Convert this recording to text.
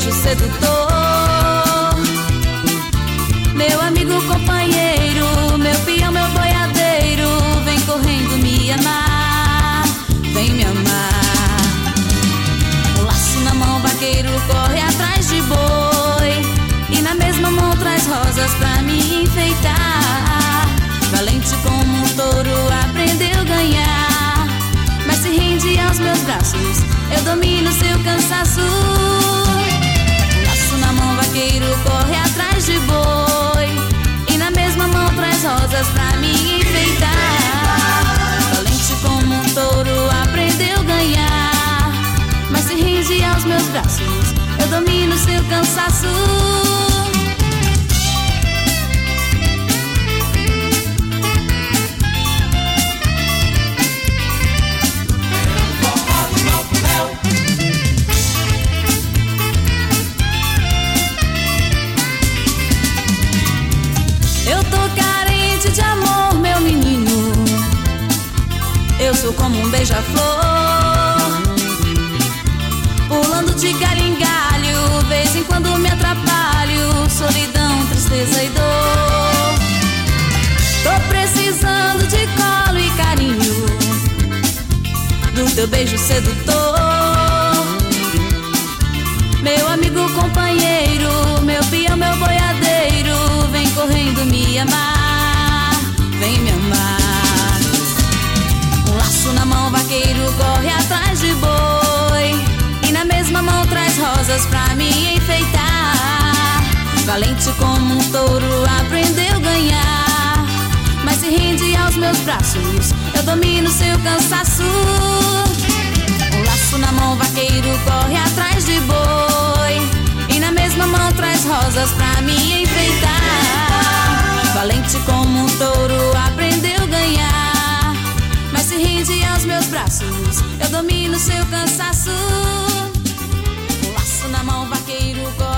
beijo sedutor. Meu amigo companheiro, meu peão, meu boiadeiro, vem correndo me amar, vem me amar. Um laço na mão, vaqueiro corre atrás de boi, e na mesma mão traz rosas pra me enfeitar. Valente como um touro, aprendeu a ganhar, mas se rende aos meus braços, eu domino seu cansaço. Um laço na mão, vaqueiro corre atrás de boi, e na mesma mão traz rosas pra me enfeitar. Valente como um touro, aprendeu a ganhar, mas se rende aos meus braços, eu domino seu cansaço. Eu tô carente de amor, meu menino, eu sou como um beija-flor, pulando de galho em galho, vez em quando me atrapalho, solidão, tristeza e dor. Tô precisando de colo e carinho, do teu beijo sedutor. Meu amigo companheiro, meu peão, meu boiadeiro, vem correndo me amar, vem me amar. Um laço na mão, vaqueiro corre atrás de boi, e na mesma mão traz rosas pra me enfeitar. Valente como um touro, aprendeu a ganhar, mas se rende aos meus braços, eu domino seu cansaço. Um laço na mão, vaqueiro corre atrás de boi, e na mesma mão traz rosas pra me enfeitar. Valente como um touro, aprendeu a ganhar, mas se rende aos meus braços, eu domino seu cansaço. Um laço na mão, vaqueiro corre